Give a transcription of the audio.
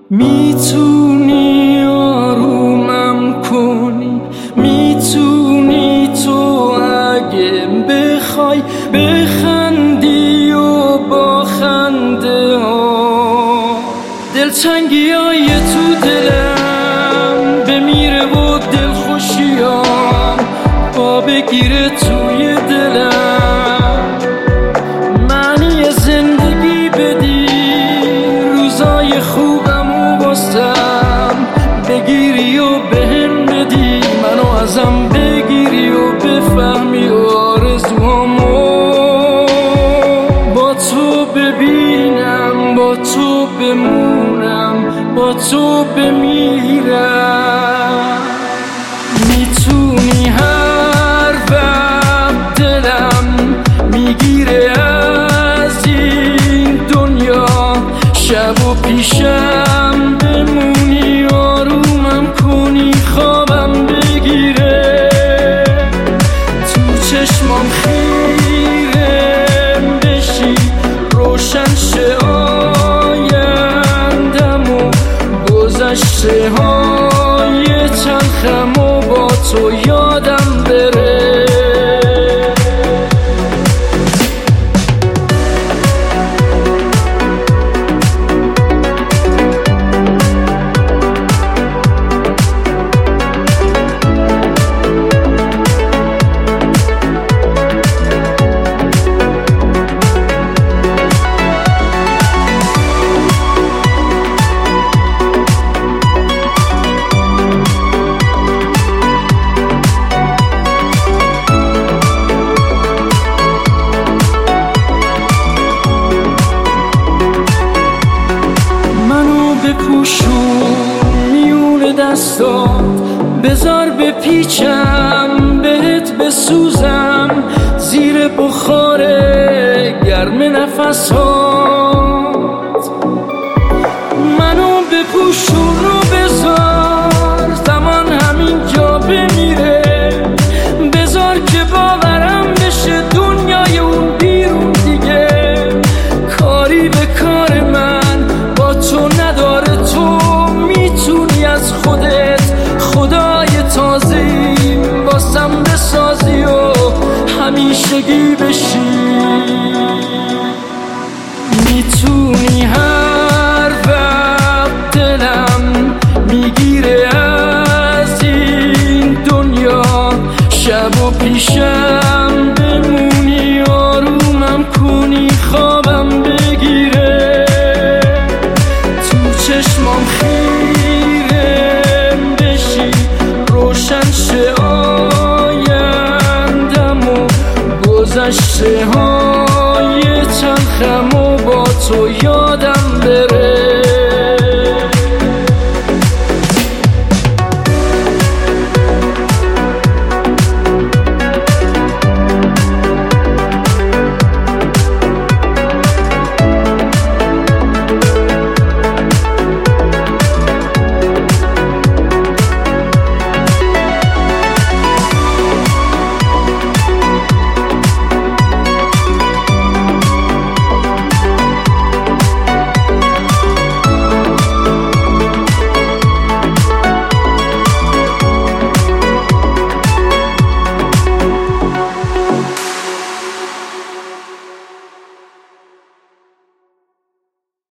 میتونی آرومم کنی، میتونی تو اگه بخوای بخندی و با خنده ها دلتنگی های تو دلم بمیره و دلخوشیام پا بگیره توی دلم. معنی زندگی بدی روزای خوبم و واسم بگیری و بهم بدی، منو ازم بگیری و بفهمی و آرزوهامو با تو ببینم، با تو بمونم، با تو بمیرم. میتونی هر وقت دلم میگیره از این دنیا شب و پیشم بمونی آرومم کنی خوابم بگیره تو چشمام خیرم بشی روشن شه آیندم و گذشته های تلخم و با تو یادم بره. بپوشون میون دستات بذار بپیچم بهت بسوزم زیر بخار گرم نفسات. منو بپوشون رو بذار زمان همینجا بمیره، بذار که باورم بشه دنیای اون بیرون دیگه کاری به کار من با تو نداره. تو میتونی از خودت خدای تازه‌ای واسم بسازی و همیشگی